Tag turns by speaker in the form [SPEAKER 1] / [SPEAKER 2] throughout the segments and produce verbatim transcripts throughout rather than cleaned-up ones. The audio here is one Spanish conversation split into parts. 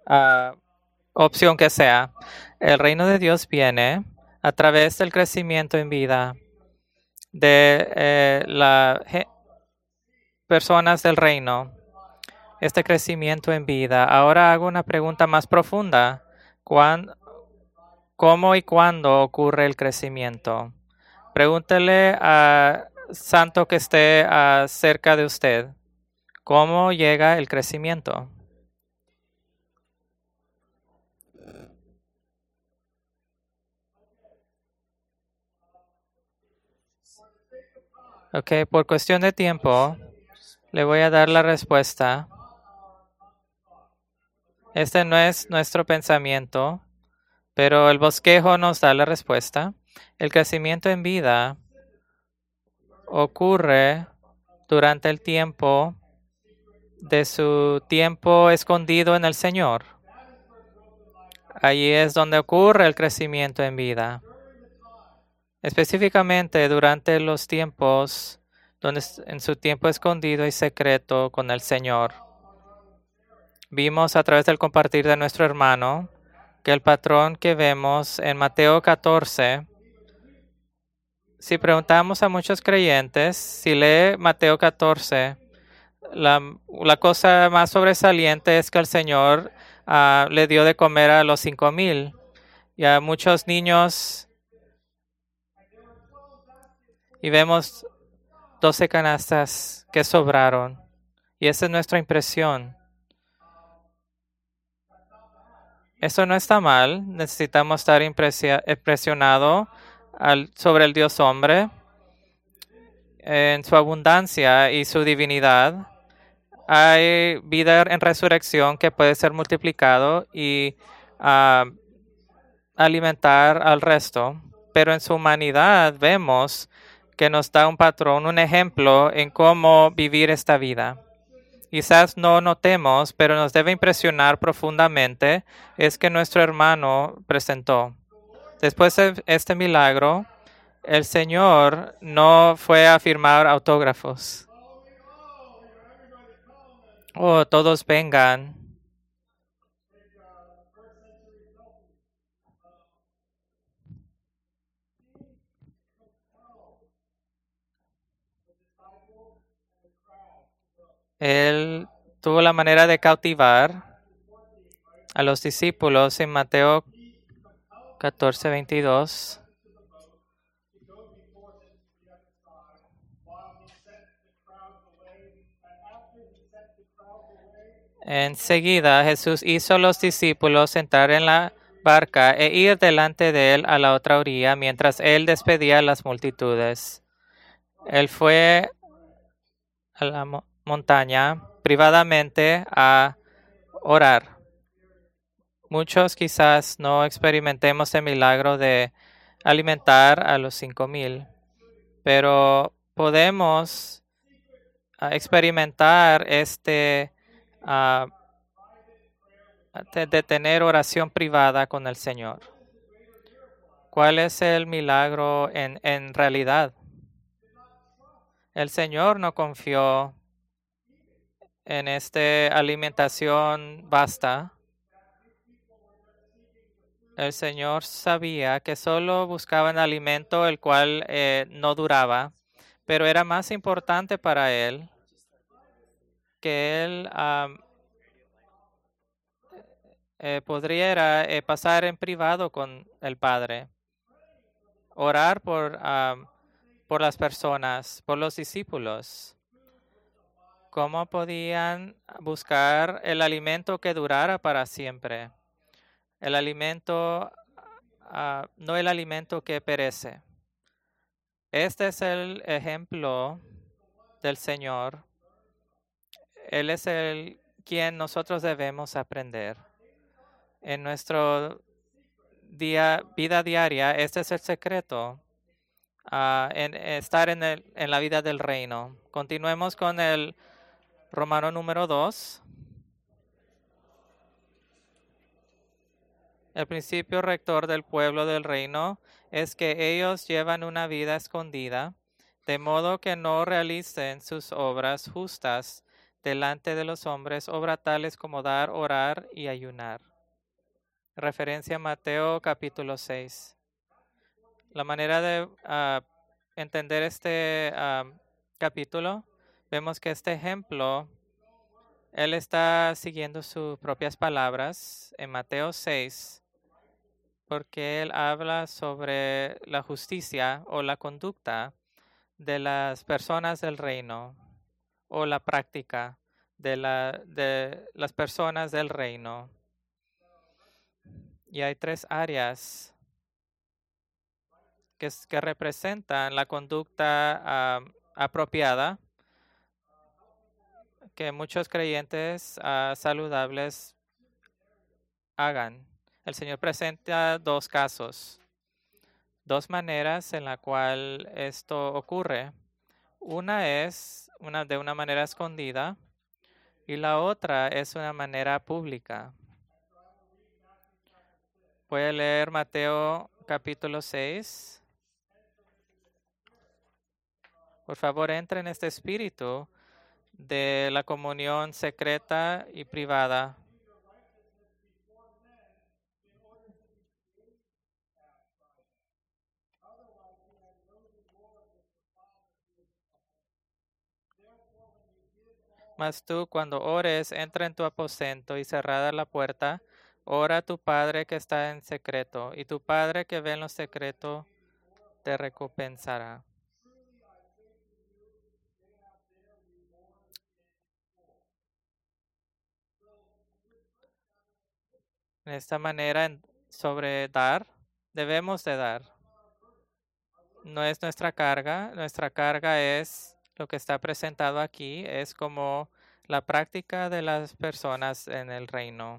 [SPEAKER 1] uh, opción que sea. El reino de Dios viene a través del crecimiento en vida de eh, las personas del reino. Este crecimiento en vida. Ahora hago una pregunta más profunda. ¿Cuándo, ¿Cómo y cuándo ocurre el crecimiento? Pregúntele a santo que esté uh, cerca de usted. ¿Cómo llega el crecimiento? Ok, por cuestión de tiempo, le voy a dar la respuesta. Este no es nuestro pensamiento, pero el bosquejo nos da la respuesta. El crecimiento en vida ocurre durante el tiempo de su tiempo escondido en el Señor. Allí es donde ocurre el crecimiento en vida. Específicamente durante los tiempos donde en su tiempo escondido y secreto con el Señor. Vimos a través del compartir de nuestro hermano que el patrón que vemos en Mateo catorce, si preguntamos a muchos creyentes, si lee Mateo catorce, la, la cosa más sobresaliente es que el Señor uh, le dio de comer a los cinco mil y a muchos niños, y vemos doce canastas que sobraron. Y esa es nuestra impresión. Eso no está mal. Necesitamos estar impresionados sobre el Dios hombre en su abundancia y su divinidad. Hay vida en resurrección que puede ser multiplicado y uh, alimentar al resto. Pero en su humanidad vemos que nos da un patrón, un ejemplo en cómo vivir esta vida. Quizás no notemos, pero nos debe impresionar profundamente, es que nuestro hermano presentó. Después de este milagro, el Señor no fue a firmar autógrafos. Oh, todos vengan. Él tuvo la manera de cautivar a los discípulos en Mateo catorce, veintidós. Enseguida Jesús hizo a los discípulos entrar en la barca e ir delante de él a la otra orilla mientras él despedía a las multitudes. Él fue a la mo- montaña privadamente a orar. Muchos quizás no experimentemos el milagro de alimentar a los cinco mil, pero podemos uh, experimentar este uh, de, de tener oración privada con el Señor. ¿Cuál es el milagro en, en realidad? El Señor no confió en esta alimentación vasta. El Señor sabía que solo buscaban alimento el cual eh, no duraba, pero era más importante para Él que Él um, eh, podría eh, pasar en privado con el Padre, orar por, um, por las personas, por los discípulos. ¿Cómo podían buscar el alimento que durara para siempre? El alimento, uh, no el alimento que perece. Este es el ejemplo del Señor. Él es el quien nosotros debemos aprender. En nuestra día, vida diaria, este es el secreto, uh, en estar en, el, en la vida del reino. Continuemos con el Romano número dos. El principio rector del pueblo del reino es que ellos llevan una vida escondida, de modo que no realicen sus obras justas delante de los hombres, obra tales como dar, orar y ayunar. Referencia a Mateo capítulo seis. La manera de uh, entender este uh, capítulo, vemos que este ejemplo, él está siguiendo sus propias palabras en Mateo seis, porque él habla sobre la justicia o la conducta de las personas del reino o la práctica de, la, de las personas del reino. Y hay tres áreas que, que representan la conducta uh, apropiada que muchos creyentes uh, saludables hagan. El Señor presenta dos casos, dos maneras en la cual esto ocurre. Una es una, de una manera escondida y la otra es una manera pública. Voy a leer Mateo capítulo seis. Por favor, entre en este espíritu de la comunión secreta y privada. Mas tú, cuando ores, entra en tu aposento y cerrada la puerta, ora a tu Padre que está en secreto, y tu Padre que ve en lo secreto te recompensará. En esta manera, sobre dar, debemos de dar. No es nuestra carga, nuestra carga es lo que está presentado aquí, es como la práctica de las personas en el reino.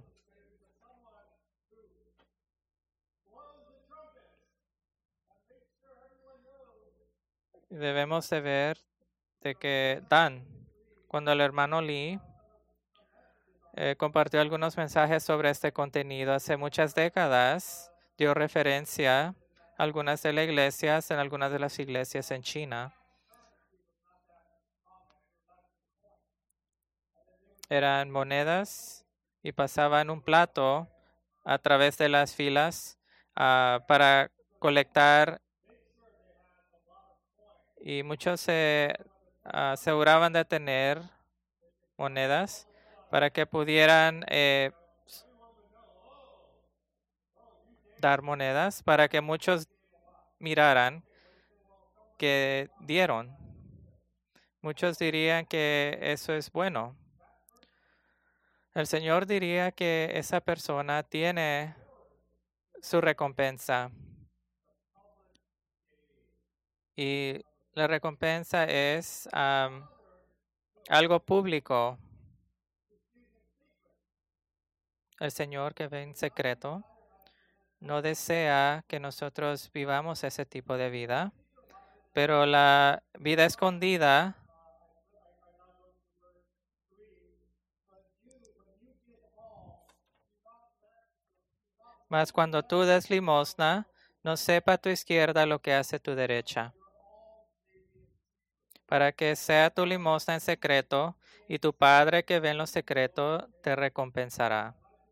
[SPEAKER 1] Debemos de ver de que dan, cuando el hermano Lee eh, compartió algunos mensajes sobre este contenido hace muchas décadas, dio referencia a algunas de las iglesias, en algunas de las iglesias en China. Eran monedas y pasaban un plato a través de las filas uh, para colectar, y muchos se uh, aseguraban de tener monedas para que pudieran eh, dar monedas, para que muchos miraran que dieron. Muchos dirían que eso es bueno. El Señor diría que esa persona tiene su recompensa. Y la recompensa es um, algo público. El Señor que ve en secreto no desea que nosotros vivamos ese tipo de vida, pero la vida escondida mas cuando tú des limosna, no sepa tu izquierda lo que hace tu derecha, para que sea tu limosna en secreto, y tu Padre que ve en lo secreto te recompensará.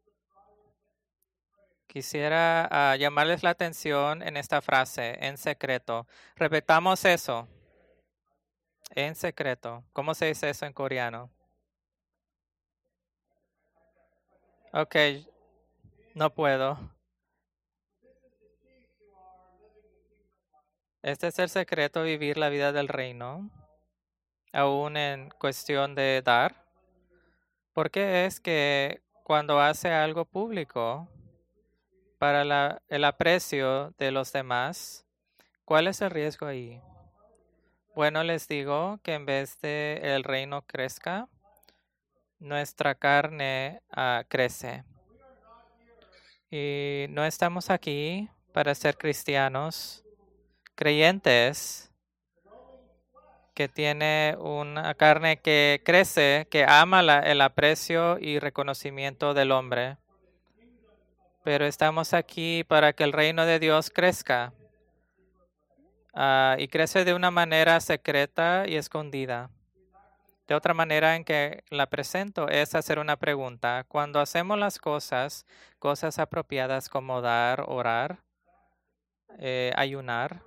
[SPEAKER 1] Quisiera uh, llamarles la atención en esta frase, en secreto. Repetamos eso. En secreto. ¿Cómo se dice eso en coreano? Ok, no puedo. Este es el secreto, vivir la vida del reino, aún en cuestión de dar. Porque es que cuando hace algo público para la, el aprecio de los demás, ¿cuál es el riesgo ahí? Bueno, les digo que en vez de el reino crezca, nuestra carne uh, crece. Y no estamos aquí para ser cristianos, creyentes, que tiene una carne que crece, que ama la, el aprecio y reconocimiento del hombre. Pero estamos aquí para que el reino de Dios crezca. Uh, y crece de una manera secreta y escondida. De otra manera en que la presento es hacer una pregunta. Cuando hacemos las cosas, cosas apropiadas como dar, orar, eh, ayunar,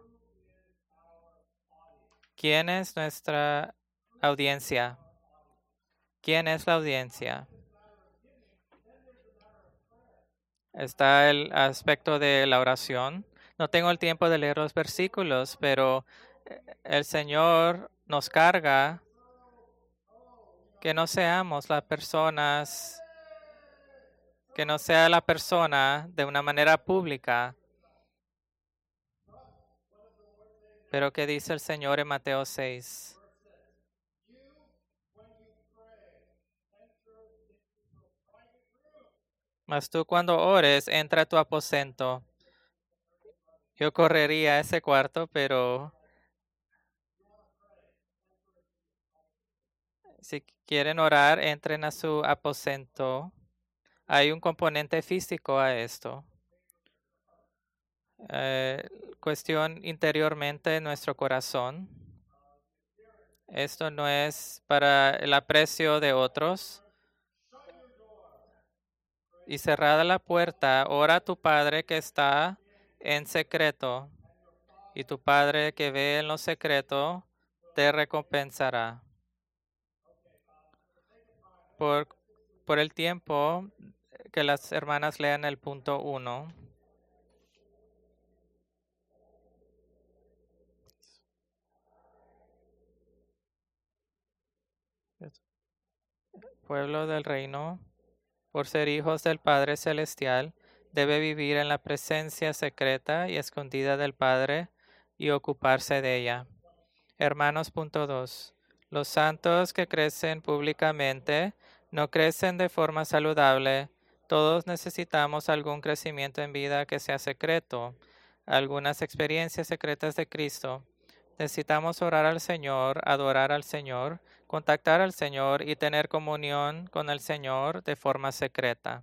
[SPEAKER 1] ¿quién es nuestra audiencia? ¿Quién es la audiencia? Está el aspecto de la oración. No tengo el tiempo de leer los versículos, pero eh, el Señor nos carga que no seamos las personas, que no sea la persona de una manera pública. Pero ¿qué dice el Señor en Mateo seis? Mas tú cuando ores, entra a tu aposento. Yo correría a ese cuarto, pero si quieren orar, entren a su aposento. Hay un componente físico a esto. Eh, cuestión interiormente en nuestro corazón. Esto no es para el aprecio de otros. Y cerrada la puerta, ora a tu Padre que está en secreto, y tu Padre que ve en lo secreto te recompensará. Por, por el tiempo que las hermanas lean el punto uno. Pueblo del reino, por ser hijos del Padre Celestial, debe vivir en la presencia secreta y escondida del Padre y ocuparse de ella. Hermanos, punto dos. Los santos que crecen públicamente no crecen de forma saludable. Todos necesitamos algún crecimiento en vida que sea secreto, algunas experiencias secretas de Cristo. Necesitamos orar al Señor, adorar al Señor, contactar al Señor y tener comunión con el Señor de forma secreta.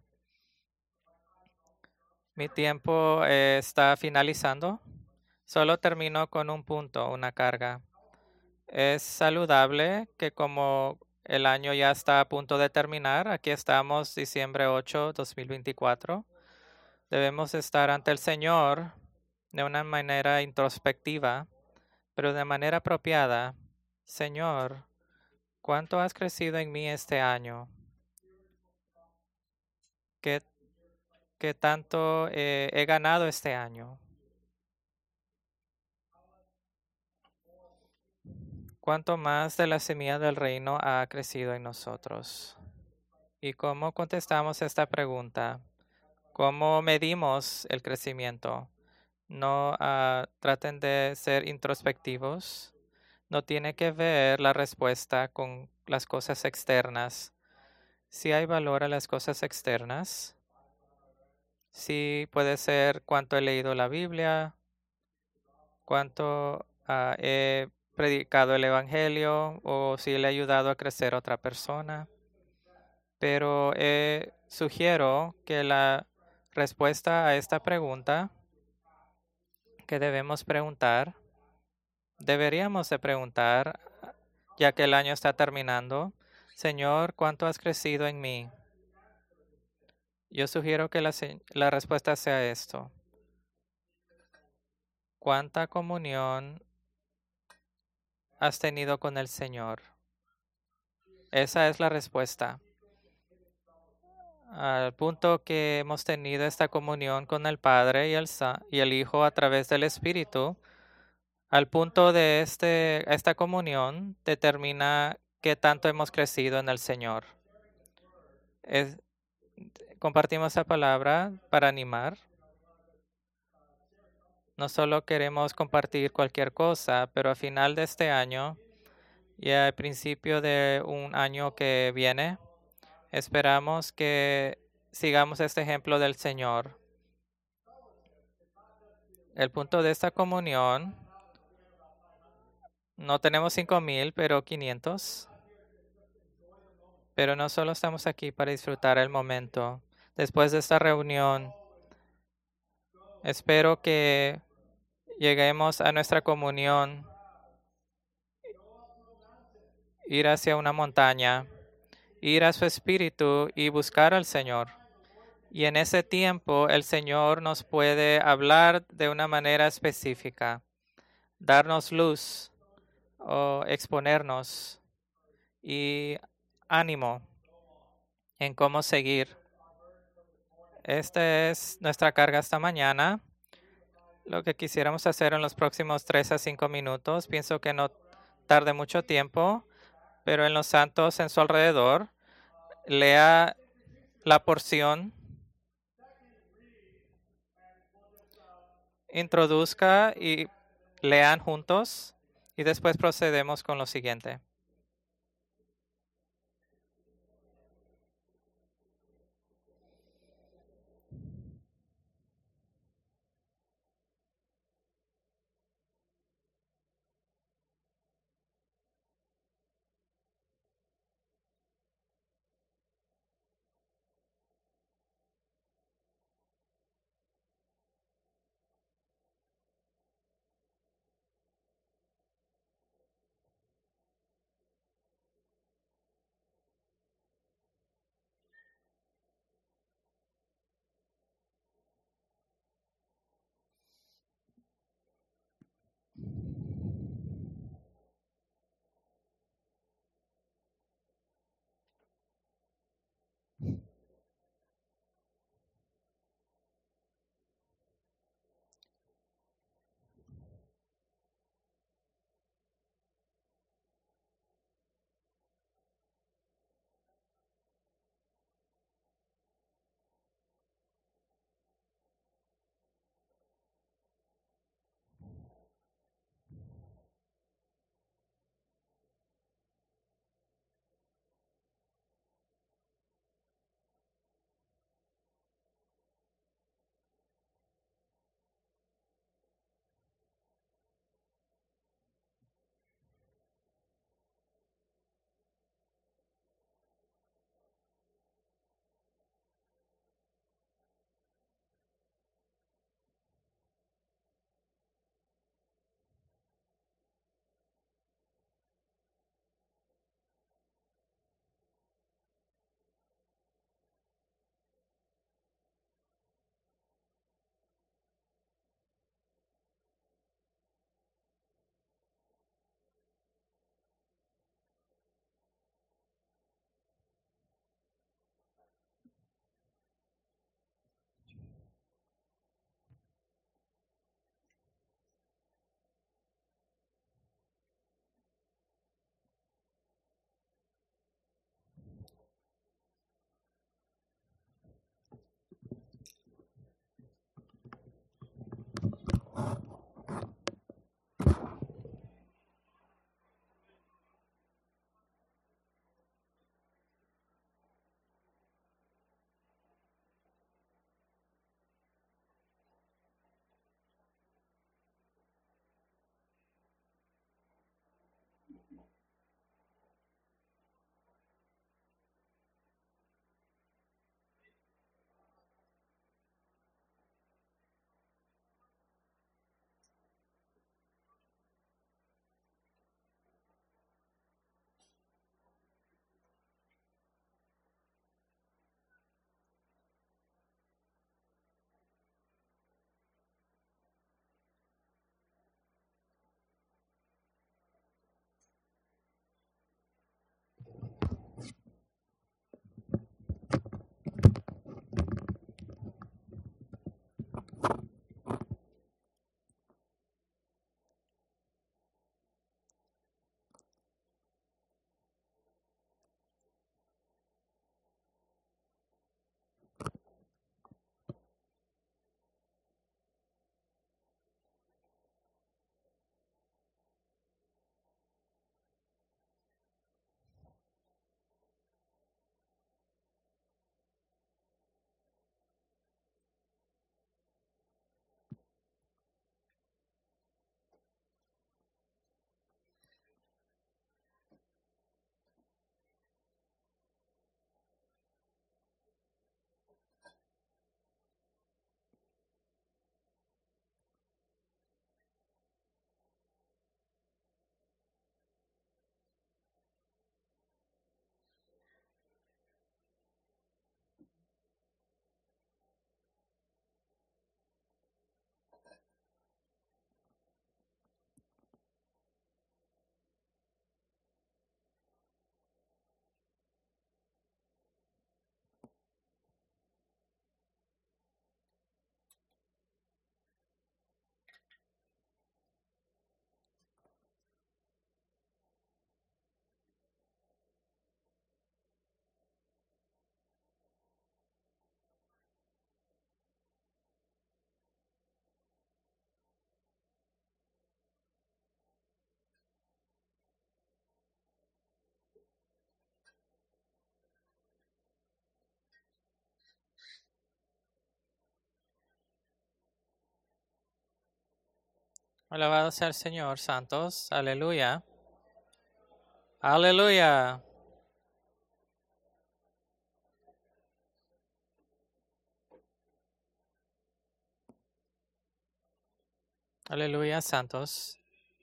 [SPEAKER 1] Mi tiempo eh, está finalizando. Solo termino con un punto, una carga. Es saludable que como el año ya está a punto de terminar, aquí estamos diciembre ocho, dos mil veinticuatro, debemos estar ante el Señor de una manera introspectiva, pero de manera apropiada. Señor, ¿cuánto has crecido en mí este año? ¿Qué, qué tanto eh, he ganado este año? ¿Cuánto más de la semilla del reino ha crecido en nosotros? ¿Y cómo contestamos esta pregunta? ¿Cómo medimos el crecimiento? No uh, traten de ser introspectivos. No tiene que ver la respuesta con las cosas externas. Si hay valor a las cosas externas, sí puede ser cuánto he leído la Biblia, cuánto uh, he predicado el Evangelio o si le he ayudado a crecer a otra persona. Pero eh, sugiero que la respuesta a esta pregunta que debemos preguntar, deberíamos de preguntar, ya que el año está terminando, Señor, ¿cuánto has crecido en mí? Yo sugiero que la, la respuesta sea esto. ¿Cuánta comunión has tenido con el Señor? Esa es la respuesta. Al punto que hemos tenido esta comunión con el Padre y el, y el Hijo a través del Espíritu, al punto de este, esta comunión determina qué tanto hemos crecido en el Señor. Es, compartimos la palabra para animar. No solo queremos compartir cualquier cosa, pero al final de este año y al principio de un año que viene, esperamos que sigamos este ejemplo del Señor. El punto de esta comunión, no tenemos cinco mil, pero quinientos. Pero no solo estamos aquí para disfrutar el momento. Después de esta reunión, espero que lleguemos a nuestra comunión ir hacia una montaña, ir a su espíritu y buscar al Señor. Y en ese tiempo el Señor nos puede hablar de una manera específica, darnos luz o exponernos y ánimo en cómo seguir. Esta es nuestra carga esta mañana. Lo que quisiéramos hacer en los próximos tres a cinco minutos, pienso que no tarde mucho tiempo, pero en los santos en su alrededor, lea la porción, introduzca y lean juntos y después procedemos con lo siguiente. Alabado sea el Señor, santos. Aleluya. Aleluya. Aleluya, santos.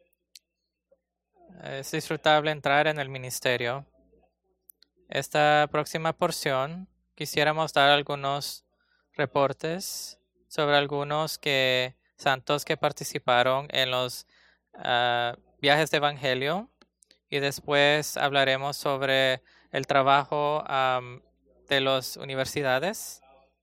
[SPEAKER 1] Es disfrutable entrar en el ministerio. Esta próxima porción quisiéramos dar algunos reportes sobre algunos que, santos que participaron en los uh, viajes de evangelio y después hablaremos sobre el trabajo um, de las universidades.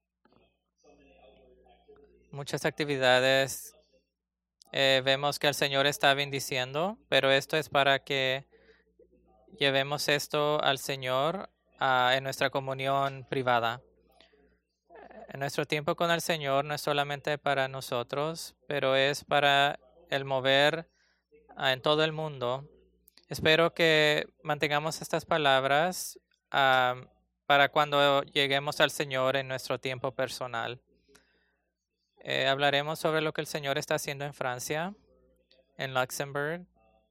[SPEAKER 1] Muchas actividades eh, vemos que el Señor está bendiciendo, pero esto es para que llevemos esto al Señor uh, en nuestra comunión privada. En nuestro tiempo con el Señor no es solamente para nosotros, pero es para el mover uh, en todo el mundo. Espero que mantengamos estas palabras uh, para cuando lleguemos al Señor en nuestro tiempo personal. Eh, hablaremos sobre lo que el Señor está haciendo en Francia, en Luxembourg.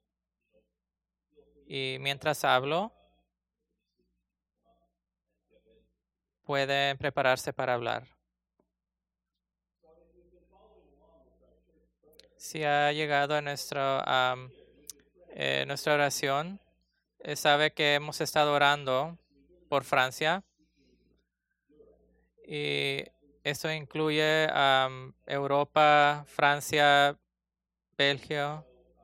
[SPEAKER 1] Y mientras hablo, pueden prepararse para hablar. Si ha llegado a nuestro, um, eh, nuestra oración, eh, sabe que hemos estado orando por Francia. Y esto incluye um, Europa, Francia, Belgio.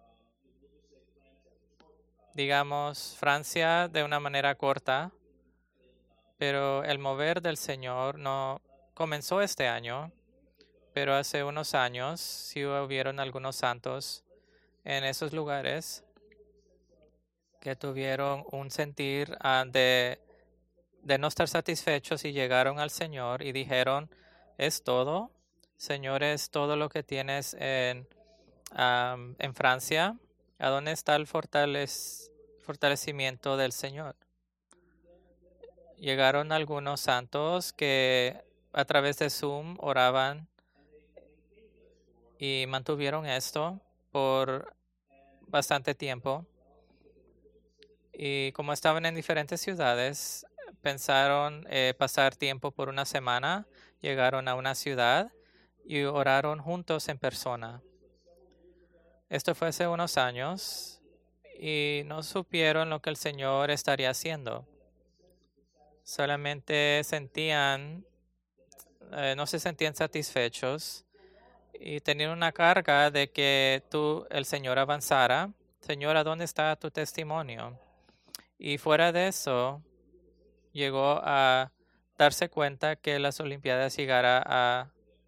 [SPEAKER 1] Digamos, Francia de una manera corta, pero el mover del Señor no comenzó este año, pero hace unos años sí hubieron algunos santos en esos lugares que tuvieron un sentir uh, de, de no estar satisfechos y llegaron al Señor y dijeron, ¿es todo? Señor, es todo lo que tienes en, um, en Francia. ¿A dónde está el fortalec- fortalecimiento del Señor? Llegaron algunos santos que a través de Zoom oraban y mantuvieron esto por bastante tiempo. Y como estaban en diferentes ciudades, pensaron eh, pasar tiempo por una semana, llegaron a una ciudad y oraron juntos en persona. Esto fue hace unos años y no supieron lo que el Señor estaría haciendo. Solamente sentían, eh, no se sentían satisfechos y tenían una carga de que tú, el Señor, avanzara. Señor, ¿a dónde está tu testimonio? Y fuera de eso, llegó a darse cuenta que las Olimpiadas llegara a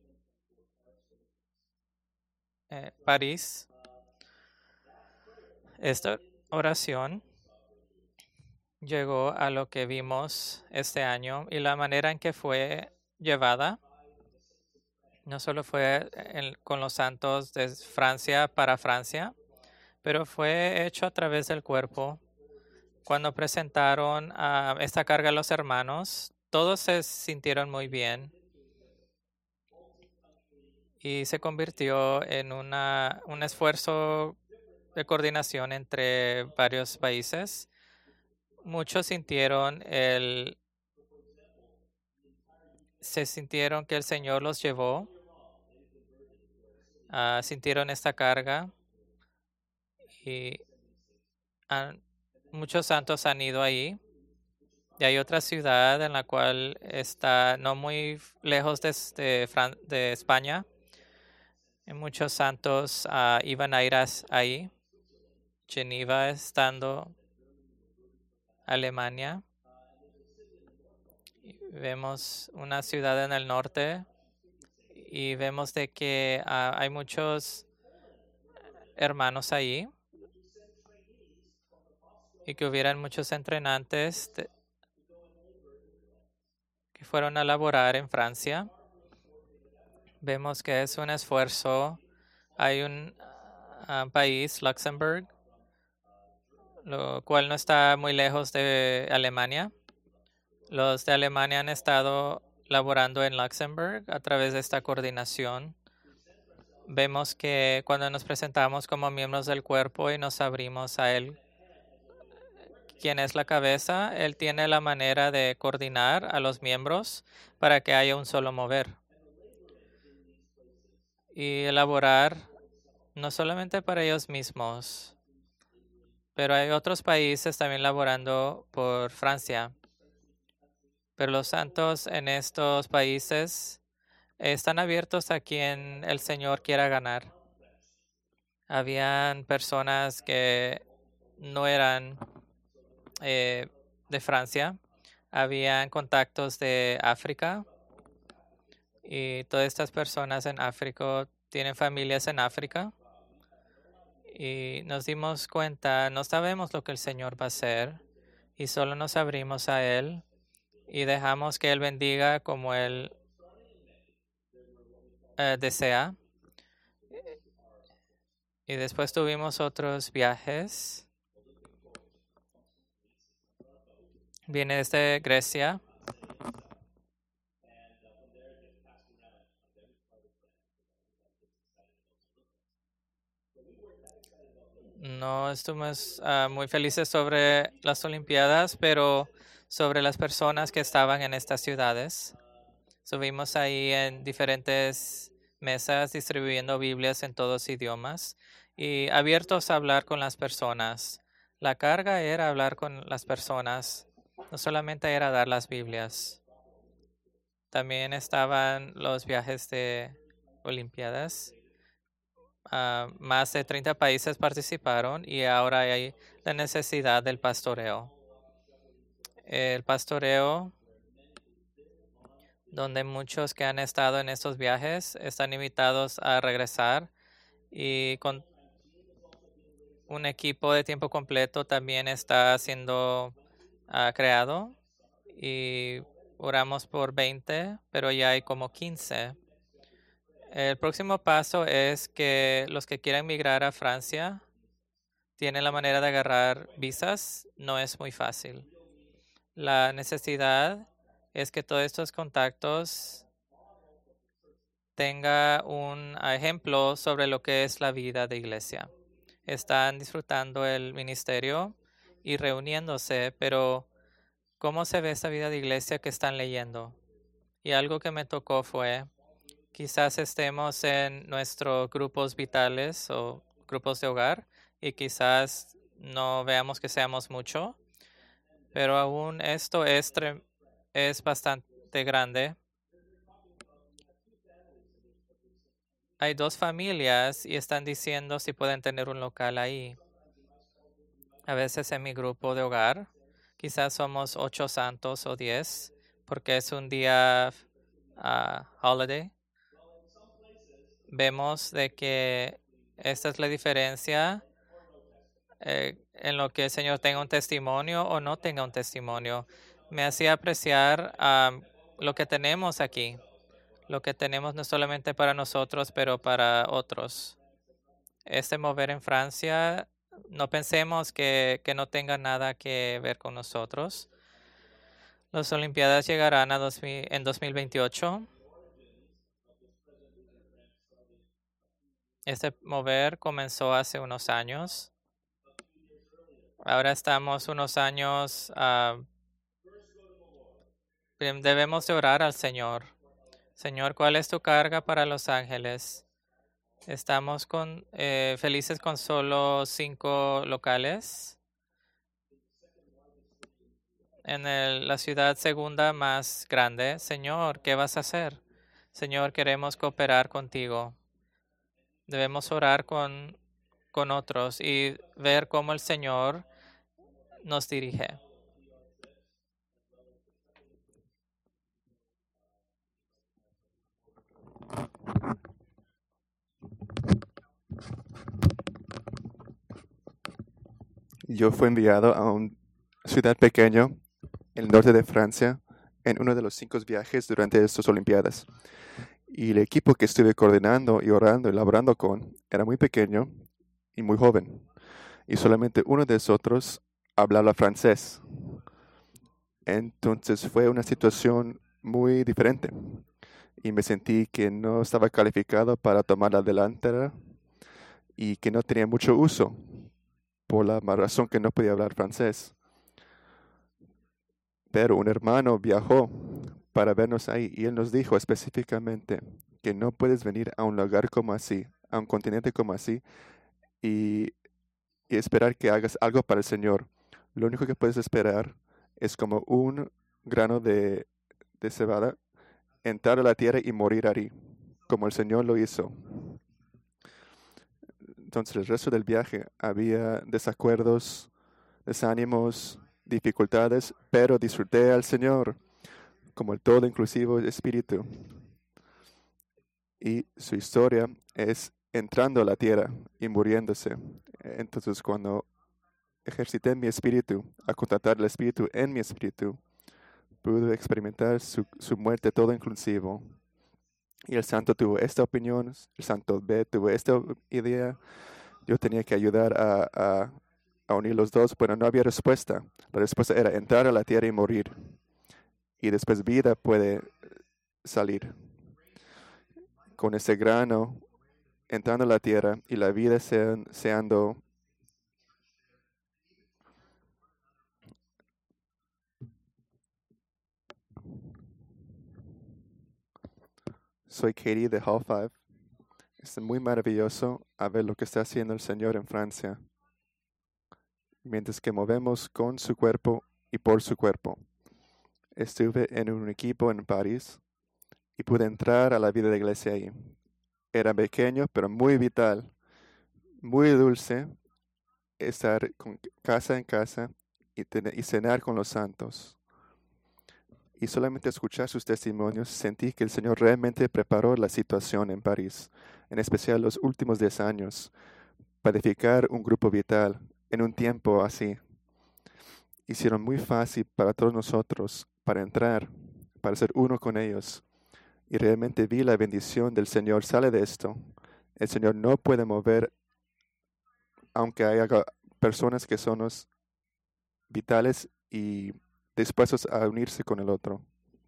[SPEAKER 1] eh, París. Esta oración llegó a lo que vimos este año y la manera en que fue llevada no solo fue en, con los santos de Francia para Francia, pero fue hecho a través del cuerpo. Cuando presentaron uh, esta carga a los hermanos, todos se sintieron muy bien y se convirtió en una, un esfuerzo de coordinación entre varios países. Muchos sintieron el, se sintieron que el Señor los llevó, uh, sintieron esta carga y han, muchos santos han ido ahí. Y hay otra ciudad en la cual está no muy lejos de, de, Fran de España. Y muchos santos uh, iban a ir a, ahí. Geneva estando Alemania. Y vemos una ciudad en el norte y vemos de que uh, hay muchos hermanos ahí y que hubieran muchos entrenantes de, que fueron a laborar en Francia. Vemos que es un esfuerzo. Hay un uh, país, Luxembourg, lo cual no está muy lejos de Alemania. Los de Alemania han estado laborando en Luxembourg a través de esta coordinación. vemos que cuando nos presentamos como miembros del cuerpo y nos abrimos a Él, quien es la cabeza, Él tiene la manera de coordinar a los miembros para que haya un solo mover y elaborar no solamente para ellos mismos, pero hay otros países también laborando por Francia. Pero los santos en estos países están abiertos a quien el Señor quiera ganar. Habían personas que no eran eh, de Francia, habían contactos de África y todas estas personas en África tienen familias en África. Y nos dimos cuenta, no sabemos lo que el Señor va a hacer y solo nos abrimos a Él y dejamos que Él bendiga como Él eh, desea. Y después tuvimos otros viajes. Viene desde Grecia. No estuvimos uh, muy felices sobre las Olimpiadas, pero sobre las personas que estaban en estas ciudades. Estuvimos ahí en diferentes mesas distribuyendo Biblias en todos idiomas y abiertos a hablar con las personas. La carga era hablar con las personas, no solamente era dar las Biblias. También estaban los viajes de Olimpiadas. Uh, más de treinta países participaron y ahora hay la necesidad del pastoreo. El pastoreo, donde muchos que han estado en estos viajes están invitados a regresar y con un equipo de tiempo completo también está siendo uh, creado y oramos por veinte, pero ya hay como quince. El próximo paso es que los que quieran migrar a Francia tienen la manera de agarrar visas. No es muy fácil. La necesidad es que todos estos contactos tengan un ejemplo sobre lo que es la vida de iglesia. Están disfrutando el ministerio y reuniéndose, pero ¿cómo se ve esa vida de iglesia que están leyendo? Y algo que me tocó fue, quizás estemos en nuestros grupos vitales o grupos de hogar y quizás no veamos que seamos mucho, pero aún esto es, es bastante grande. Hay dos familias y están diciendo si pueden tener un local ahí. A veces en mi grupo de hogar, quizás somos ocho santos o diez, porque es un día uh, holiday. Vemos de que esta es la diferencia eh, en lo que el Señor tenga un testimonio o no tenga un testimonio. Me hacía apreciar um, lo que tenemos aquí. Lo que tenemos no solamente para nosotros, pero para otros. Este mover en Francia, no pensemos que, que no tenga nada que ver con nosotros. Las Olimpiadas llegarán a dos mil, en dos mil veintiocho. Este mover comenzó hace unos años. Ahora estamos unos años, uh, debemos de orar al Señor. Señor, ¿cuál es tu carga para los ángeles? Estamos con, eh, felices con solo cinco locales en el, la ciudad segunda más grande. Señor, ¿qué vas a hacer? Señor, queremos cooperar contigo. Debemos orar con, con otros y ver cómo el Señor nos dirige.
[SPEAKER 2] Yo fui enviado a una ciudad pequeña en el norte de Francia en uno de los cinco viajes durante estas Olimpiadas. Y el equipo que estuve coordinando y orando y laborando con era muy pequeño y muy joven. Y solamente uno de nosotros hablaba francés. Entonces fue una situación muy diferente. y me sentí que no estaba calificado para tomar la delantera y que no tenía mucho uso por la razón que no podía hablar francés. Pero un hermano viajó para vernos ahí y él nos dijo específicamente que no puedes venir a un lugar como así, a un continente como así y, y esperar que hagas algo para el Señor. Lo único que puedes esperar es como un grano de, de cebada, entrar a la tierra y morir ahí, como el Señor lo hizo. Entonces el resto del viaje había desacuerdos, desánimos, dificultades, pero disfruté al Señor como el todo inclusivo espíritu. Y su historia es entrando a la tierra y muriéndose. Entonces cuando ejercité mi espíritu, a contactar el espíritu en mi espíritu, pude experimentar su, su muerte todo inclusivo. Y el santo tuvo esta opinión, el santo B tuvo esta idea. Yo tenía que ayudar a, a, a unir los dos, pero no había respuesta. La respuesta era entrar a la tierra y morir. Y después vida puede salir. Con ese grano entrando a la tierra y la vida sean, seando Soy Katie de Hall five. Es muy maravilloso a ver lo que está haciendo el Señor en Francia, mientras que movemos con su cuerpo y por su cuerpo. Estuve en un equipo en París y pude entrar a la vida de iglesia ahí. Era pequeño, pero muy vital, muy dulce estar con casa en casa y, tener, y cenar con los santos. Y solamente escuchar sus testimonios sentí que el Señor realmente preparó la situación en París, en especial los últimos diez años, para edificar un grupo vital en un tiempo así. Hicieron muy fácil para todos nosotros para entrar, para ser uno con ellos. Y realmente vi la bendición del Señor sale de esto. El Señor no puede mover, aunque haya personas que son los vitales y dispuestos a unirse con el otro.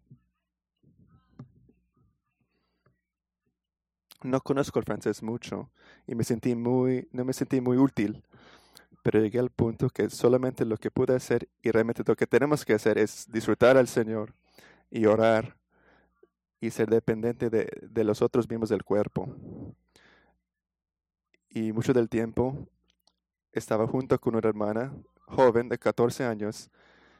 [SPEAKER 2] No conozco el francés mucho y me sentí muy, no me sentí muy útil, pero llegué al punto que solamente lo que pude hacer y realmente lo que tenemos que hacer es disfrutar al Señor y orar y ser dependiente de, de los otros miembros del cuerpo. Y mucho del tiempo estaba junto con una hermana joven de catorce años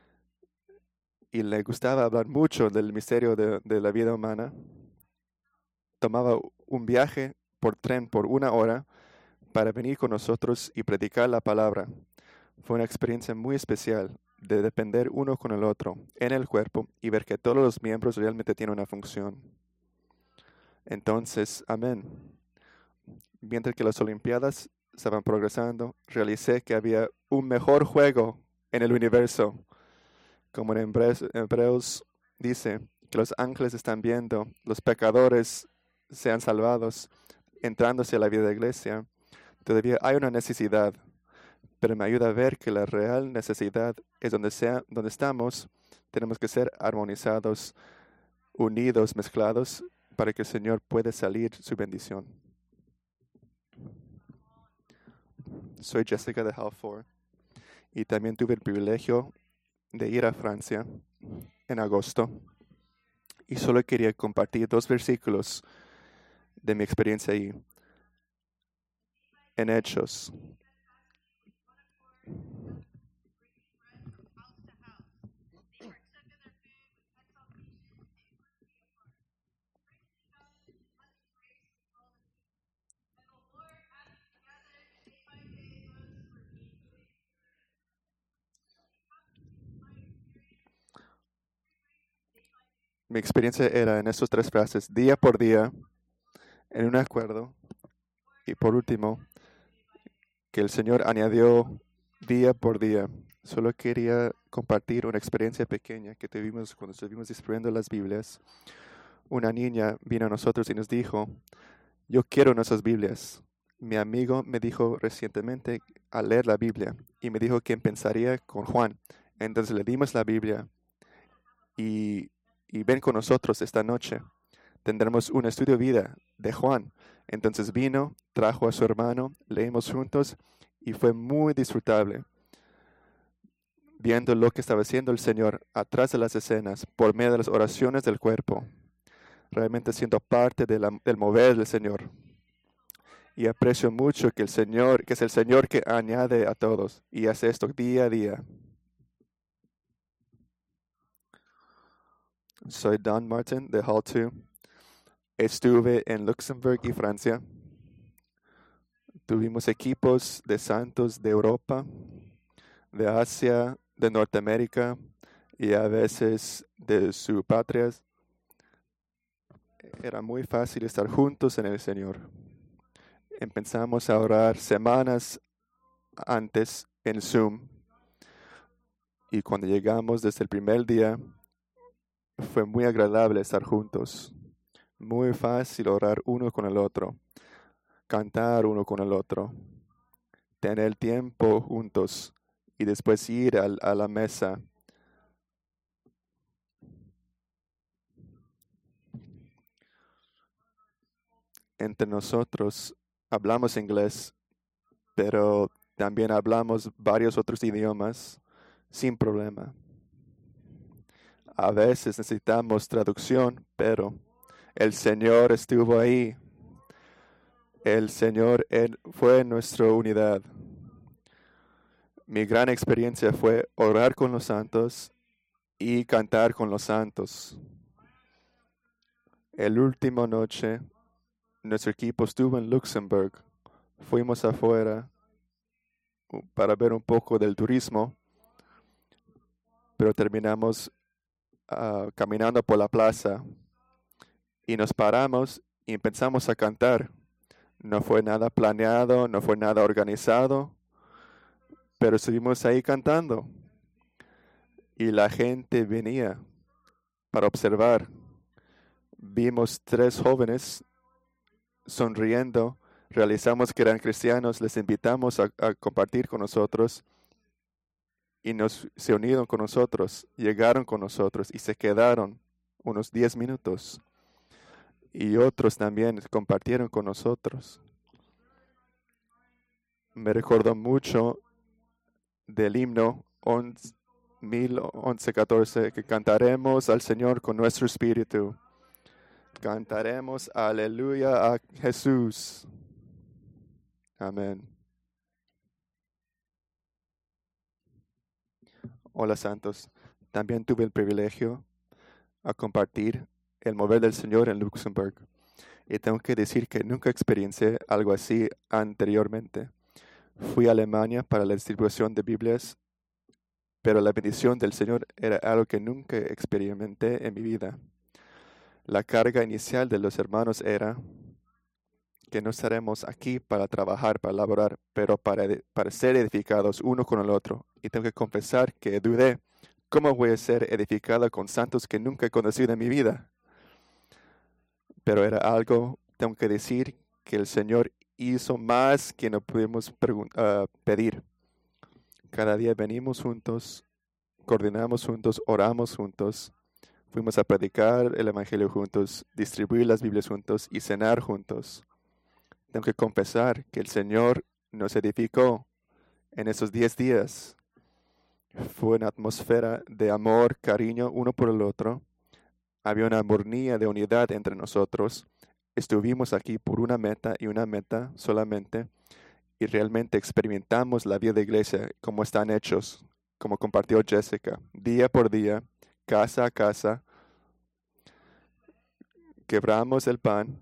[SPEAKER 2] y le gustaba hablar mucho del misterio de, de la vida humana. Tomaba un viaje por tren por una hora para venir con nosotros y predicar la palabra. Fue una experiencia muy especial de depender uno con el otro en el cuerpo y ver que todos los miembros realmente tienen una función. Entonces, amén. Mientras que las Olimpiadas estaban progresando, realicé que había un mejor juego en el universo. Como en Hebreos, Hebreos dice, que los ángeles están viendo, los pecadores sean salvados, entrándose a la vida de la iglesia. Todavía hay una necesidad, pero me ayuda a ver que la real necesidad es donde, sea, donde estamos. Tenemos que ser armonizados, unidos, mezclados, para que el Señor pueda salir su bendición. Soy Jessica de Hall four y también tuve el privilegio de ir a Francia en agosto y solo quería compartir dos versículos de mi experiencia ahí. En Hechos. Mi experiencia era en esas tres frases, día por día, en un acuerdo, y por último, que el Señor añadió día por día. Solo quería compartir una experiencia pequeña que tuvimos cuando estuvimos distribuyendo las Biblias. Una niña vino a nosotros y nos dijo, yo quiero nuestras Biblias. Mi amigo me dijo recientemente al leer la Biblia y me dijo que empezaría con Juan. Entonces le dimos la Biblia y, y ven con nosotros esta noche. tendremos un estudio de vida de Juan. Entonces vino, trajo a su hermano, leímos juntos y fue muy disfrutable viendo lo que estaba haciendo el Señor atrás de las escenas por medio de las oraciones del cuerpo, realmente siendo parte de la- del mover del Señor. Y aprecio mucho que el Señor, que es el Señor que añade a todos y hace esto día a día. Soy Don Martin de Hall dos. Estuve en Luxemburgo y Francia. Tuvimos equipos de santos de Europa, de Asia, de Norteamérica y a veces de sus patrias. Era muy fácil estar juntos en el Señor. Empezamos a orar semanas antes en Zoom y cuando llegamos desde el primer día fue muy agradable estar juntos. Muy fácil orar uno con el otro, cantar uno con el otro, tener tiempo juntos y después ir al- a la mesa. Entre nosotros hablamos inglés, pero también hablamos varios otros idiomas sin problema. A veces necesitamos traducción, pero el Señor estuvo ahí. El Señor él fue nuestra unidad. Mi gran experiencia fue orar con los santos y cantar con los santos. El último noche, nuestro equipo estuvo en Luxemburgo. Fuimos afuera uh, para ver un poco del turismo, pero terminamos ah, caminando por la plaza y nos paramos y empezamos a cantar. No fue nada planeado, no fue nada organizado, pero estuvimos ahí cantando y la gente venía para observar. Vimos tres jóvenes sonriendo, realizamos que eran cristianos, les invitamos a, a compartir con nosotros y nos, se unieron con nosotros, llegaron con nosotros y se quedaron unos diez minutos. Y otros también compartieron con nosotros. Me recordó mucho del himno mil once catorce que cantaremos al Señor con nuestro espíritu. Cantaremos aleluya a Jesús. Amén. Hola santos. También tuve el privilegio a compartir el mover del Señor en Luxemburgo. Y tengo que decir que nunca experiencié algo así anteriormente. Fui a Alemania para la distribución de Biblias, pero la bendición del Señor era algo que nunca experimenté en mi vida. La carga inicial de los hermanos era que no estaremos aquí para trabajar, para laborar, pero para, para ser edificados uno con el otro. Y tengo que confesar que dudé, ¿cómo voy a ser edificado con santos que nunca he conocido en mi vida? Pero era algo, tengo que decir, que el Señor hizo más que no pudimos uh, pedir. Cada día venimos juntos, coordinamos juntos, oramos juntos, fuimos a predicar el Evangelio juntos, distribuir las Biblias juntos y cenar juntos. Tengo que confesar que el Señor nos edificó en esos diez días. Fue una atmósfera de amor, cariño uno por el otro. Había una armonía de unidad entre nosotros. Estuvimos aquí por una meta y una meta solamente. Y realmente experimentamos la vida de iglesia como están hechos, como compartió Jessica, día por día, casa a casa. Quebramos el pan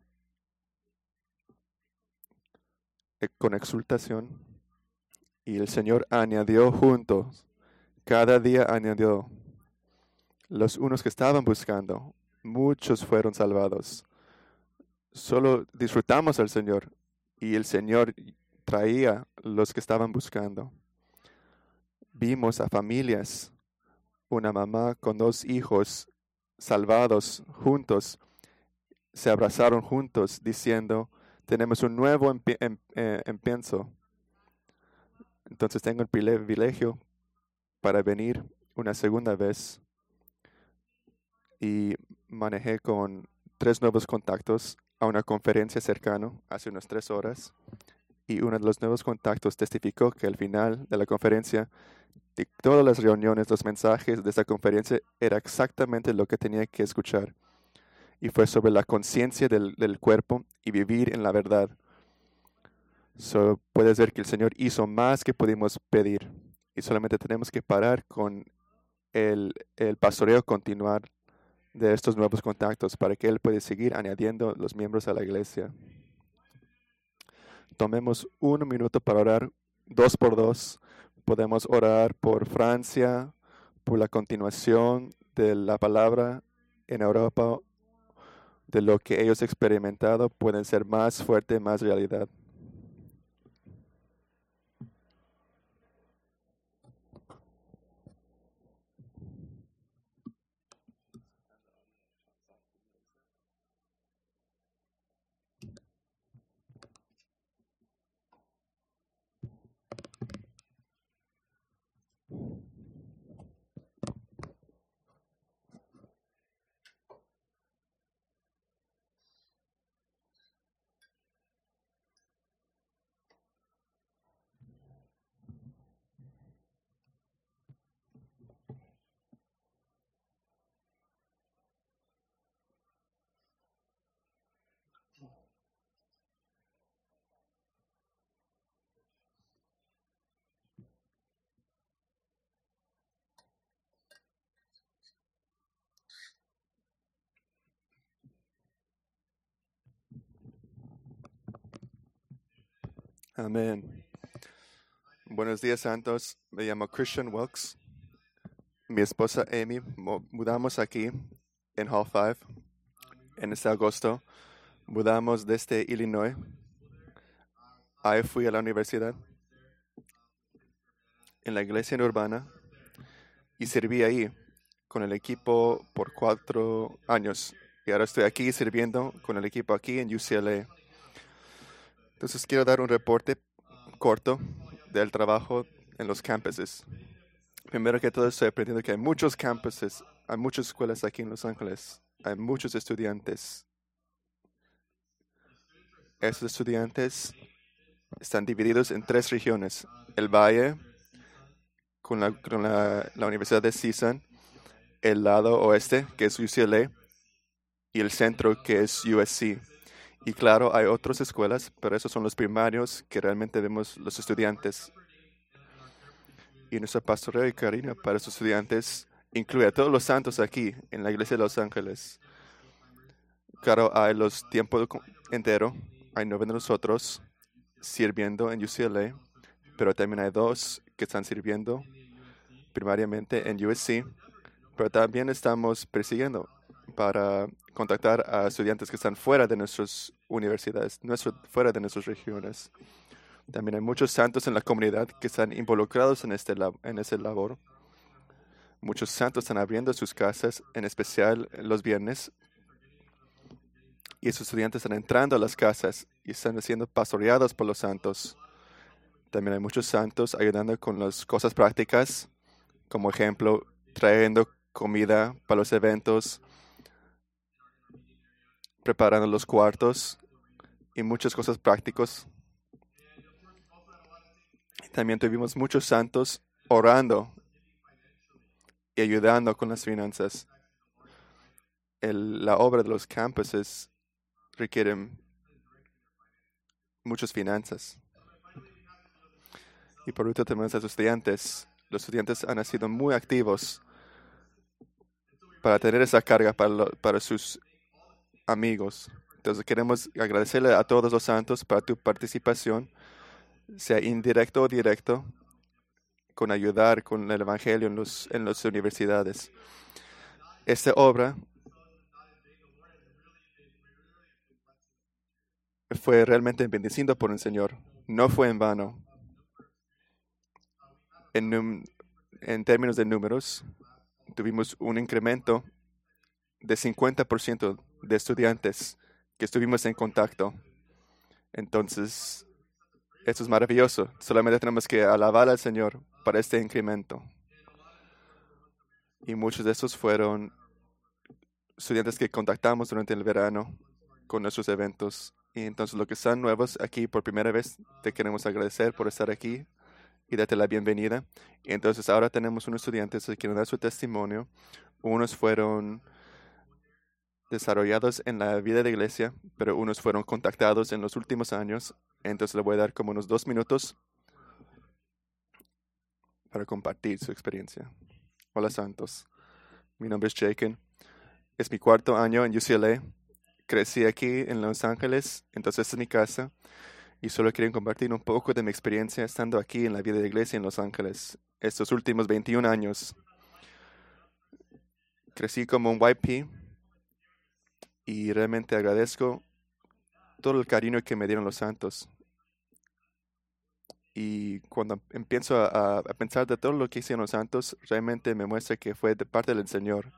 [SPEAKER 2] con exultación y el Señor añadió juntos, cada día añadió. Los unos que estaban buscando, muchos fueron salvados. Solo disfrutamos al Señor y el Señor traía los que estaban buscando. Vimos a familias, una mamá con dos hijos salvados juntos, se abrazaron juntos diciendo, tenemos un nuevo empi- em- eh, empienzo. Entonces tengo el privilegio para venir una segunda vez y manejé con tres nuevos contactos a una conferencia cercana hace unas tres horas. Y uno de los nuevos contactos testificó que al final de la conferencia, de todas las reuniones, los mensajes de esta conferencia era exactamente lo que tenía que escuchar. Y fue sobre la conciencia del, del cuerpo y vivir en la verdad. So, puedes ver que el Señor hizo más que pudimos pedir. Y solamente tenemos que parar con el, el pastoreo continuar de estos nuevos contactos para que Él pueda seguir añadiendo los miembros a la iglesia. Tomemos un minuto para orar dos por dos. Podemos orar por Francia, por la continuación de la palabra en Europa, de lo que ellos han experimentado, pueden ser más fuerte, más realidad. Amén. Buenos días, santos. Me llamo Christian Wilkes. Mi esposa Amy, mudamos aquí en Hall cinco en este agosto. Mudamos desde Illinois. Ahí fui a la universidad, en la iglesia urbana, y serví ahí con el equipo por cuatro años. Y ahora estoy aquí sirviendo con el equipo aquí en U C L A. Entonces quiero dar un reporte corto del trabajo en los campuses. Primero que todo estoy aprendiendo que hay muchos campuses, hay muchas escuelas aquí en Los Ángeles, hay muchos estudiantes. Esos estudiantes están divididos en tres regiones. El Valle, con la, con la, la Universidad de CSUN, el lado oeste, que es U C L A, y el centro, que es U S C. Y claro, hay otras escuelas, pero esos son los primarios que realmente vemos los estudiantes. Y nuestra pastoreo y cariño para esos estudiantes incluye a todos los santos aquí, en la iglesia de Los Ángeles. Claro, hay los tiempos entero, hay nueve de nosotros sirviendo en U C L A, pero también hay dos que están sirviendo primariamente en U S C, pero también estamos persiguiendo para contactar a estudiantes que están fuera de nuestras universidades, nuestro, fuera de nuestras regiones. También hay muchos santos en la comunidad que están involucrados en este, en ese labor. Muchos santos están abriendo sus casas, en especial los viernes, y esos estudiantes están entrando a las casas y están siendo pastoreados por los santos. También hay muchos santos ayudando con las cosas prácticas, como ejemplo, trayendo comida para los eventos, preparando los cuartos y muchas cosas prácticas. También tuvimos muchos santos orando y ayudando con las finanzas. El, la obra de los campuses requiere muchas finanzas. Y por último tenemos a los estudiantes. Los estudiantes han sido muy activos para tener esa carga para, lo, para sus amigos. Entonces queremos agradecerle a todos los santos para tu participación, sea indirecto o directo, con ayudar con el Evangelio en, los, en las universidades. Esta obra fue realmente bendecido por el Señor. No fue en vano. En, en términos de números, tuvimos un incremento de cincuenta por ciento de estudiantes que estuvimos en contacto. Entonces, esto es maravilloso. Solamente tenemos que alabar al Señor para este incremento. Y muchos de estos fueron estudiantes que contactamos durante el verano con nuestros eventos. Y entonces, los que están nuevos aquí por primera vez, te queremos agradecer por estar aquí y darte la bienvenida. Y entonces, ahora tenemos unos estudiantes que quieren dar su testimonio. Unos fueron desarrollados en la vida de iglesia, pero unos fueron contactados en los últimos años. Entonces, le voy a dar como unos dos minutos para compartir su experiencia. Hola, santos. Mi nombre es Jaken. Es mi cuarto año en U C L A. Crecí aquí en Los Ángeles, entonces esta es mi casa. Y solo quería compartir un poco de mi experiencia estando aquí en la vida de la iglesia en Los Ángeles. Estos últimos veintiún años. Crecí como un Y P y realmente agradezco todo el cariño que me dieron los santos. Y cuando empiezo a, a pensar de todo lo que hicieron los santos, realmente me muestra que fue de parte del Señor.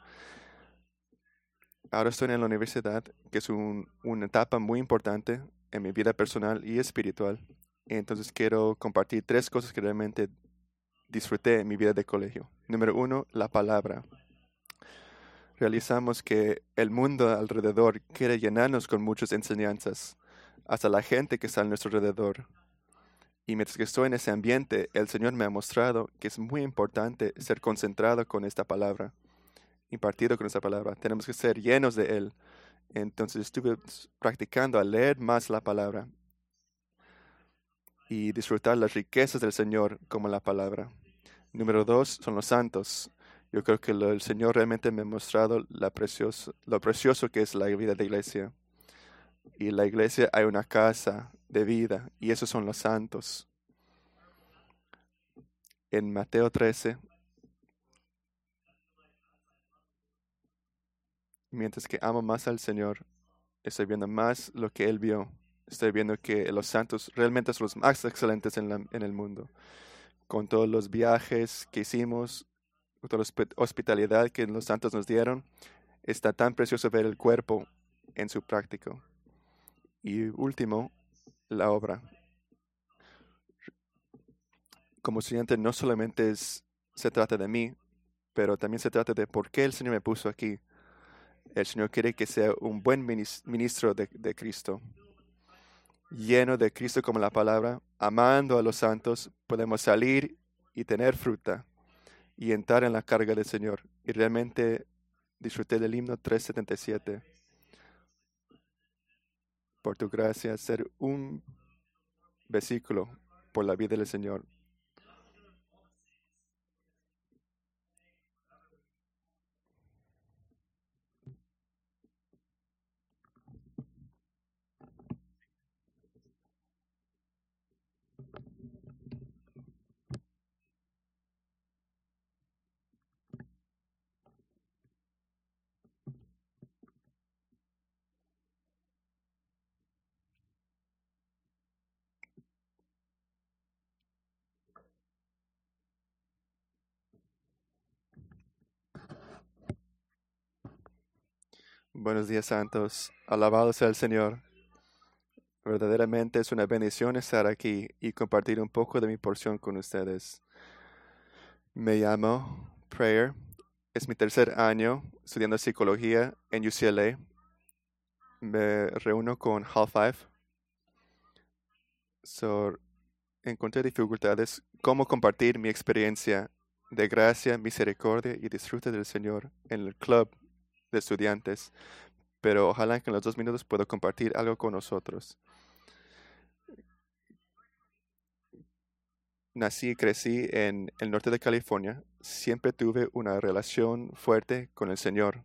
[SPEAKER 2] Ahora estoy en la universidad, que es un, una etapa muy importante en mi vida personal y espiritual. Entonces quiero compartir tres cosas que realmente disfruté en mi vida de colegio. Número uno, la palabra. Realizamos que el mundo alrededor quiere llenarnos con muchas enseñanzas, hasta la gente que está a nuestro alrededor. Y mientras que estoy en ese ambiente, el Señor me ha mostrado que es muy importante ser concentrado con esta palabra, impartido con esta palabra. Tenemos que ser llenos de Él. Entonces estuve practicando a leer más la palabra y disfrutar las riquezas del Señor como la palabra. Número dos son los santos. Yo creo que lo, el Señor realmente me ha mostrado la precioso, lo precioso que es la vida de iglesia. Y en la iglesia hay una casa de vida y esos son los santos. En Mateo trece, mientras que amo más al Señor, estoy viendo más lo que Él vio. Estoy viendo que los santos realmente son los más excelentes en, la, en el mundo. Con todos los viajes que hicimos, con toda la hospitalidad que los santos nos dieron, está tan precioso ver el cuerpo en su práctico. Y último, la obra. Como estudiante no solamente es, se trata de mí, pero también se trata de por qué el Señor me puso aquí. El Señor quiere que sea un buen ministro de, de Cristo. Lleno de Cristo como la palabra, amando a los santos, podemos salir y tener fruta y entrar en la carga del Señor. Y realmente disfruté del himno trescientos setenta y siete. Por tu gracia, ser un versículo por la vida del Señor. Buenos días, santos. Alabado sea el Señor. Verdaderamente es una bendición estar aquí y compartir un poco de mi porción con ustedes. Me llamo Prayer. Es mi tercer año estudiando psicología en U C L A. Me reúno con Hall Five. So, encontré dificultades cómo compartir mi experiencia de gracia, misericordia y disfrute del Señor en el club de estudiantes. Pero ojalá que en los dos minutos pueda compartir algo con nosotros. Nací y crecí en el norte de California. Siempre tuve una relación fuerte con el Señor.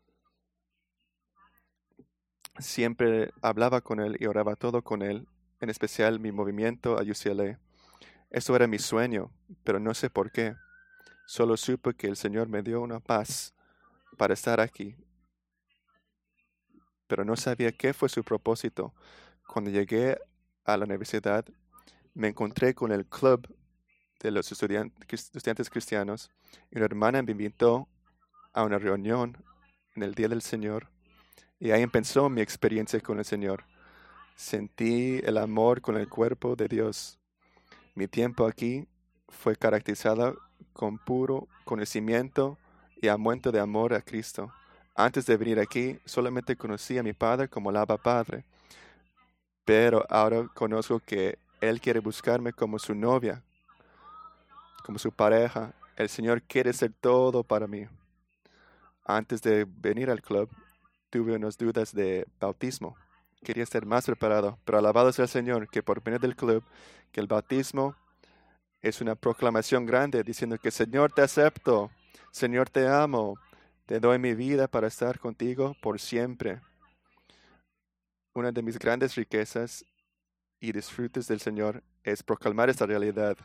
[SPEAKER 2] Siempre hablaba con Él y oraba todo con Él, en especial mi movimiento a U C L A. Eso era mi sueño, pero no sé por qué. Solo supe que el Señor me dio una paz para estar aquí. Pero no sabía qué fue su propósito. Cuando llegué a la universidad, me encontré con el club de los estudiantes cristianos y una hermana me invitó a una reunión en el Día del Señor y ahí empezó mi experiencia con el Señor. Sentí el amor con el cuerpo de Dios. Mi tiempo aquí fue caracterizado con puro conocimiento y aumento de amor a Cristo. Antes de venir aquí, solamente conocí a mi padre como el Abba Padre, pero ahora conozco que Él quiere buscarme como su novia, como su pareja. El Señor quiere ser todo para mí. Antes de venir al club, tuve unas dudas de bautismo. Quería estar más preparado, pero alabado sea el Señor que por venir del club, que el bautismo es una proclamación grande diciendo que Señor te acepto, Señor te amo, te doy mi vida para estar contigo por siempre. Una de mis grandes riquezas y disfrutes del Señor es proclamar esta realidad.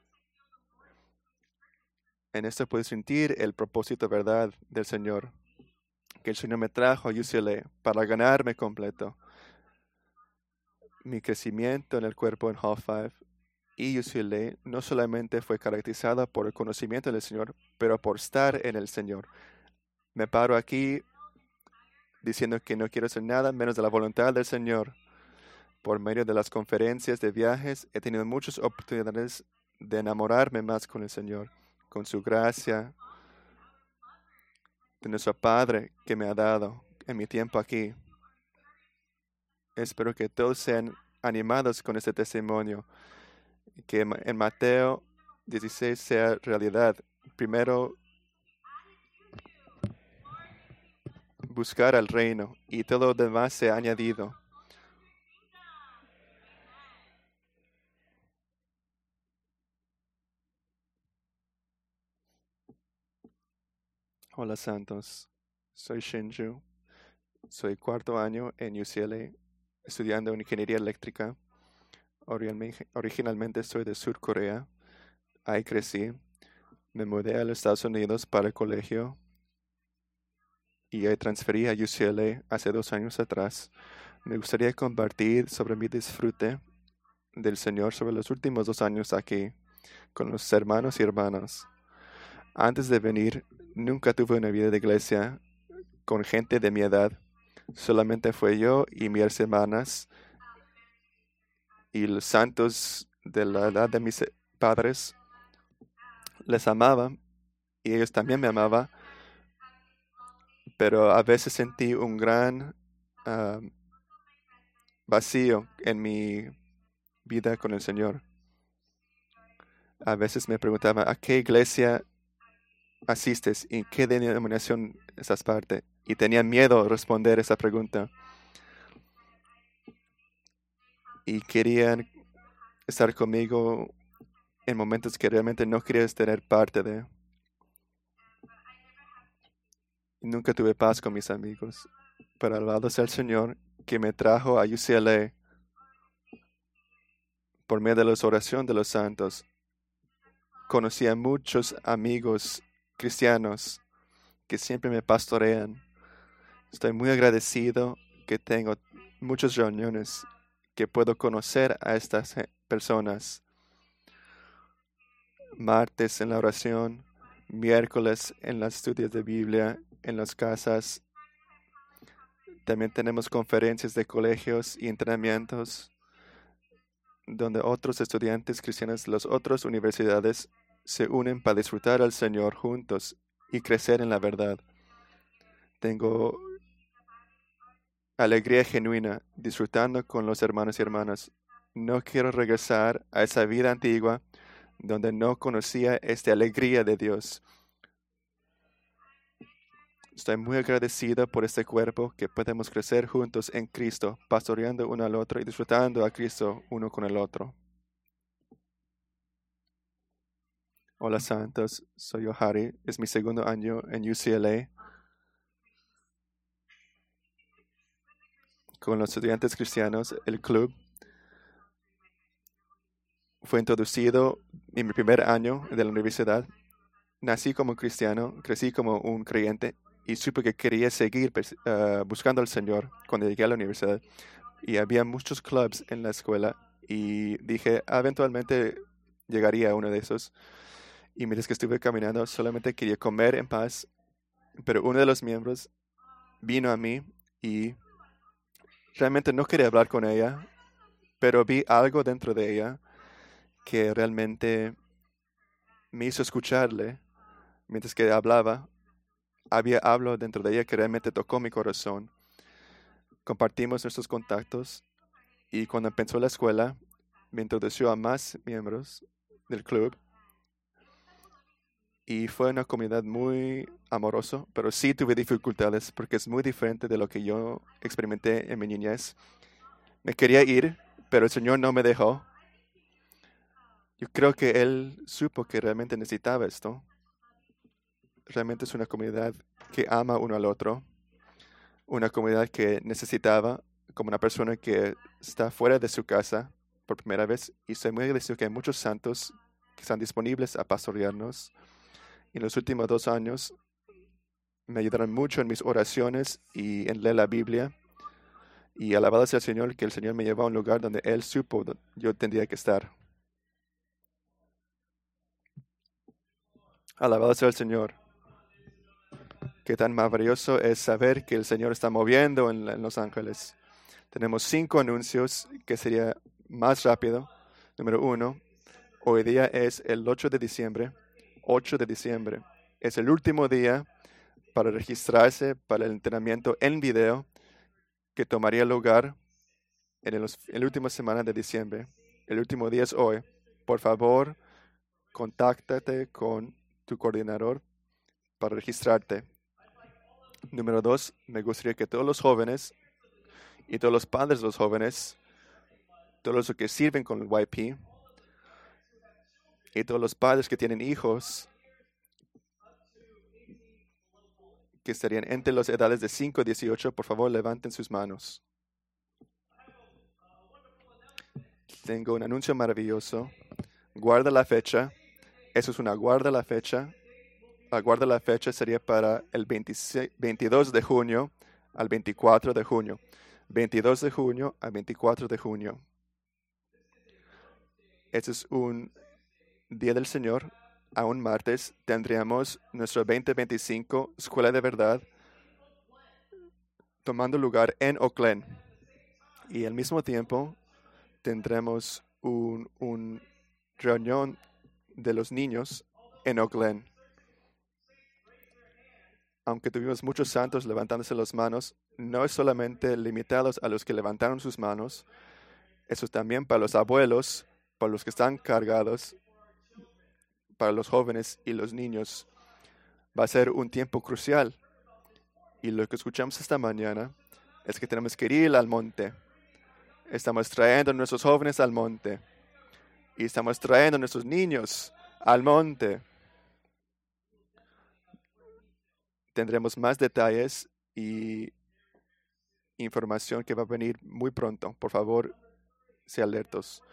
[SPEAKER 2] En esto puedo sentir el propósito verdad del Señor, que el Señor me trajo a U C L A para ganarme completo. Mi crecimiento en el cuerpo en Hall cinco y U C L A no solamente fue caracterizada por el conocimiento del Señor, pero por estar en el Señor. Me paro aquí diciendo que no quiero hacer nada menos de la voluntad del Señor. Por medio de las conferencias de viajes he tenido muchas oportunidades de enamorarme más con el Señor, con su gracia, de nuestro Padre que me ha dado en mi tiempo aquí. Espero que todos sean animados con este testimonio, que en Mateo dieciséis sea realidad. Primero, buscar al reino y todo lo demás sea añadido. Hola santos, soy Shinju, soy cuarto año en U C L A estudiando ingeniería eléctrica. Originalmente soy de Sur Corea, ahí crecí, me mudé a los Estados Unidos para el colegio y ahí transferí a U C L A hace dos años atrás. Me gustaría compartir sobre mi disfrute del Señor sobre los últimos dos años aquí con los hermanos y hermanas. Antes de venir, nunca tuve una vida de iglesia con gente de mi edad. Solamente fue yo y mis hermanas y los santos de la edad de mis padres. Les amaba y ellos también me amaban, pero a veces sentí un gran uh, vacío en mi vida con el Señor. A veces me preguntaba, ¿a qué iglesia asistes y qué denominación estás parte? Y tenía miedo de responder esa pregunta. Y querían estar conmigo en momentos que realmente no querías tener parte de. Y nunca tuve paz con mis amigos. Pero alabado sea el Señor que me trajo a U C L A por medio de la oración de los santos. Conocí a muchos amigos cristianos que siempre me pastorean. Estoy muy agradecido que tengo muchas reuniones que puedo conocer a estas personas. Martes en la oración, miércoles en los estudios de Biblia, en las casas. También tenemos conferencias de colegios y entrenamientos donde otros estudiantes cristianos de las otras universidades se unen para disfrutar al Señor juntos y crecer en la verdad. Tengo alegría genuina disfrutando con los hermanos y hermanas. No quiero regresar a esa vida antigua donde no conocía esta alegría de Dios. Estoy muy agradecido por este cuerpo que podemos crecer juntos en Cristo, pastoreando uno al otro y disfrutando a Cristo uno con el otro. Hola santos, soy Johari, es mi segundo año en U C L A. Con los estudiantes cristianos, el club fue introducido en mi primer año de la universidad. Nací como cristiano, crecí como un creyente y supe que quería seguir uh, buscando al Señor cuando llegué a la universidad. Y había muchos clubs en la escuela y dije, eventualmente llegaría a uno de esos. Y mientras que estuve caminando, solamente quería comer en paz. Pero uno de los miembros vino a mí y realmente no quería hablar con ella, pero vi algo dentro de ella que realmente me hizo escucharle mientras que hablaba. había algo dentro de ella que realmente tocó mi corazón. Compartimos nuestros contactos y cuando empezó la escuela, me introdujo a más miembros del club y fue una comunidad muy amorosa, pero sí tuve dificultades porque es muy diferente de lo que yo experimenté en mi niñez. Me quería ir, pero el Señor no me dejó. Yo creo que Él supo que realmente necesitaba esto. Realmente es una comunidad que ama uno al otro, una comunidad que necesitaba, como una persona que está fuera de su casa por primera vez, y estoy muy agradecido que hay muchos santos que están disponibles a pastorearnos. En los últimos dos años me ayudaron mucho en mis oraciones y en leer la Biblia, y alabado sea el Señor que el Señor me llevó a un lugar donde Él supo que yo tendría que estar. Alabado sea el Señor. Qué tan maravilloso es saber que el Señor está moviendo en, en Los Ángeles. Tenemos cinco anuncios que sería más rápido. Número uno, hoy día es el ocho de diciembre. ocho de diciembre. Es el último día para registrarse para el entrenamiento en video que tomaría lugar en los, en la última semana de diciembre. El último día es hoy. Por favor, contáctate con tu coordinador para registrarte. Número dos, me gustaría que todos los jóvenes y todos los padres de los jóvenes, todos los que sirven con el Y P y todos los padres que tienen hijos que estarían entre las edades de cinco y dieciocho, por favor levanten sus manos. Tengo un anuncio maravilloso. Guarda la fecha. Eso es una guarda la fecha. La guarda la fecha sería para el veintiséis, veintidós de junio al veinticuatro de junio. veintidós de junio al veinticuatro de junio. Este es un día del Señor. A un martes tendríamos nuestro veinte veinticinco Escuela de Verdad tomando lugar en Oak Glen. Y al mismo tiempo tendremos un, un reunión de los niños en Oak Glen. Aunque tuvimos muchos santos levantándose las manos, no es solamente limitados a los que levantaron sus manos, eso es también para los abuelos, para los que están cargados, para los jóvenes y los niños. Va a ser un tiempo crucial. Y lo que escuchamos esta mañana es que tenemos que ir al monte. Estamos trayendo a nuestros jóvenes al monte. Y estamos trayendo a nuestros niños al monte. Tendremos más detalles y información que va a venir muy pronto. Por favor, sean alertos.